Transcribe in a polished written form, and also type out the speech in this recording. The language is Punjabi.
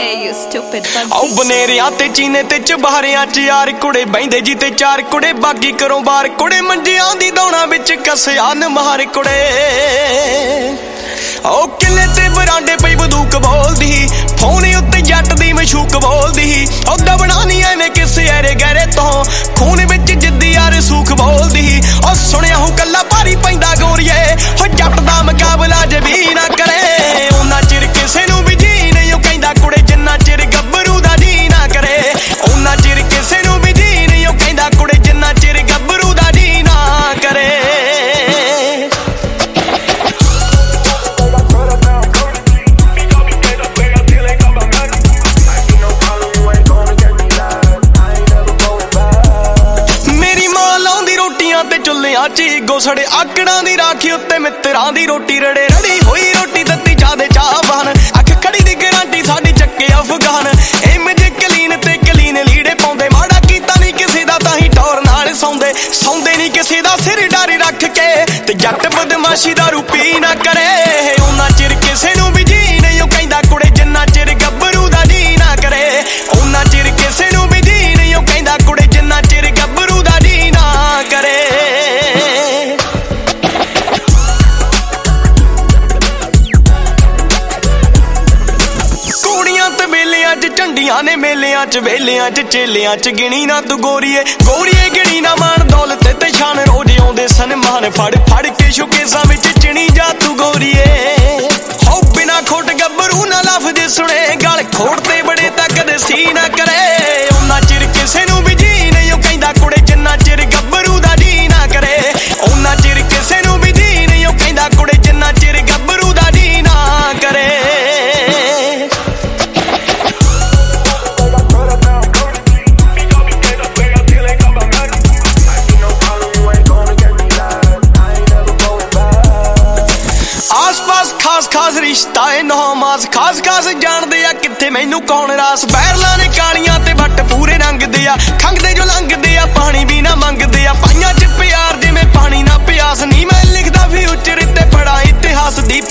ਆਓ ਬਨੇਰਿਆਂ ਤੇ ਚੀਨੇ ਤੇ ਚਬਾਰਿਆਂ ਚ ਯਾਰ ਕੁੜੇ ਬੈਂਦੇ ਜੀ ਤੇ ਚਾਰ ਕੁੜੇ ਬਾਗੀ ਕਰੋ ਬਾਰ ਕੁੜੇ ਮੰਜਿਆਂ ਦੀ ਦੌਣਾ ਵਿੱਚ ਕਸਿਆ ਨਮਾਰ ਕੁੜੇ ਉਹ ਕਿਲੇ ਤੇ ਬਰਾਂਡੇ ਪਈ ਬੰਦੂਕ ਬੋਲਦੀ ਫੋਨ ਉੱਤੇ ਜੱਟ ਦੀ ਮਸ਼ੂਕ ਬੋਲਦੀ ਉਹ ਦਬਣਾ ਨਹੀਂ ਐਵੇਂ ਕਿਸੇ ਐਰੇ ਗਹਿਰੇ ਤੋਂ ਖੂਨ ਵਿੱਚ ਜਿੱਦੀ ਯਾਰ ਸੂਖ ਬੋਲਦੀ ਉਹ ਸੁਣਿਆ ਹੋ ਕੱਲਾ ਭਾਰੀ ਪੈਂਦਾ ਗੋਰੀਏ ਹੋ ਜੱਟ ਦਾ ਮੁਕਾਬਲਾ ਜੇ ਵੀ ਨਾ ਕਰੇ ਉਹਨਾਂ ਚਿਰ ਕਿਸੇ ਨੂੰ ਵੀ ਜੀ ਨਹੀਂ ਉਹ ਕਹਿੰਦਾ ਕੁੜੇ ਜਿੰਨਾ ਚਿਰ ਗੱਭਰੂ ਦਾ ਜੀ ਨਾ ਕਰੇ ਉਹਨਾਂ ਚਿਰ ਕਿਸੇ ਨੂੰ ਵੀ ਜੀ ਨਹੀਂ ਉਹ ਕਹਿੰਦਾ ਕੁੜੇ ਜਿੰਨਾ ਚਿਰ ਗੱਭਰੂ ਦਾ ਜੀ ਨਾ ਕਰੇ ਚੁੱਲਿਆਂ ਚ ਗੋਸੜੇ ਆਕੜਾਂ ਦੀ ਰਾਖੀ ਉੱਤੇ ਮਿੱਤਰਾਂ ਦੀ ਰੋਟੀ ਰੜੇ ਰੜੀ ਹੋਈ ਰੋਟੀ ਦਿੱਤੀ ਜਾਦੇ ਚਾਹਵਾਨ ਅੱਖ ਖੜੀ ਦੀ ਗਰੰਟੀ ਸਾਡੀ ਚੱਕੇ ਅਫਗਾਨ ਇਮੇਜ ਕਲੀਨ ਤੇ ਕਲੀਨ ਲੀੜੇ ਪਾਉਂਦੇ ਮਾੜਾ ਕੀਤਾ ਨਹੀਂ ਕਿਸੇ ਦਾ ਤਾਂ ਹੀ ਟੌਰ ਨਾਲ ਸੌਂਦੇ ਨਹੀਂ ਕਿਸੇ ਦਾ ਸਿਰ ਡਾਰੀ ਰੱਖ ਕੇ ਤੇ ਜੱਟ ਬਦਮਾਸ਼ੀ ਦਾ ਰੂਪੀ ਨਾ ਕਰੇ ਉਹਨਾਂ ਚਿਰ ਕਿਸੇ ਨੂੰ ਵੀ ਜੀ ਨਹੀਂ ਉਹ ਕਹਿੰਦਾ ਕੁੜੇ ਜਿੰਨਾ ਚਿਰ ਗੱਭਰੂ ਦਾ ਜੀ ਨਾ ਕਰੇ ਉਹਨਾਂ ਚਿਰ ਕਿਸੇ ਨੂੰ ਵੀ ਜੀ ਨਹੀਂ ਉਹ ਕਹਿੰਦਾ ਕੁੜੇ ਜਿੰਨਾ ਚਿਰ ਗੱਭਰੂ ਦਾ ਜੀ ਨਾ ਕਰੇ ਝੰਡੀਆਂ ਨੇ ਮੇਲਿਆਂ ਚ ਵੇਲਿਆਂ ਚ ਚੇਲਿਆਂ ਚ ਗਿਣੀ ਨਾ ਤੂੰ ਗੋਰੀਏ ਗਿਣੀ ਨਾ ਮਾਣ ਦੌਲਤ ਤੇ ਸ਼ਾਨ ਰੋਜ਼ ਆਉਂਦੇ ਸਨਮਾਨ ਫੜ ਕੇ ਸ਼ੁਕੇਸਾਂ ਵਿੱਚ ਚਿਣੀ ਜਾ ਤੂੰ ਗੋਰੀਏ ਹੋ ਬਿਨਾ ਖੋਟ ਗੱਭਰੂ ਨਾ ਲਫ਼ਜ਼ ਸੁਣੇ ਗਲ ਖੋੜ ਤੇ ਬੜੇ ਤੱਕ ਸੀ ਨਾ ਕਰੇ ਉਹਨਾਂ ਚਿਰ ਕਿਸੇ ਨੂੰ ਵੀ ਜੀ ਨਹੀਂ ਉਹ ਕਹਿੰਦਾ ਕੁੜੇ ਜਿੰਨਾ ਚਿਰ ਗੱਭਰੂ ਦਾ ਜੀ ਨਾ ਕਰੇ ਉਹਨਾਂ ਚਿਰ ਕਿਸੇ ਨੂੰ ਵੀ ਜੀ ਨਹੀਂ ਉਹ ਕਹਿੰਦਾ ਕੁੜੇ ਜਿੰਨਾ ਚਿਰ ਗੱਭਰੂ ਦਾ ਜੀ ਨਾ ਕਰੇ ਖਾਸ ਰਿਸ਼ਤਾ ਏ ਨੌਮਾਸ ਖਾਸ ਜਾਣਦੇ ਆ ਕਿੱਥੇ ਮੈਨੂੰ ਕੌਣ ਰਾਸ ਬੈਰਲਾਂ ਨੇ ਕਾਲੀਆਂ ਤੇ ਵੱਟ ਪੂਰੇ ਰੰਗਦੇ ਆ ਖੰਗਦੇ ਜੋ ਲੰਘਦੇ ਆ ਪਾਣੀ ਵੀ ਨਾ ਮੰਗਦੇ ਆ ਪਾਈਆਂ ਚ ਪਿਆਰ ਜਿਵੇਂ ਪਾਣੀ ਨਾ ਪਿਆਸ ਨਹੀਂ ਮੈਂ ਲਿਖਦਾ ਫਿਊਚਰ ਤੇ ਬੜਾ ਇਤਿਹਾਸ ਦੀ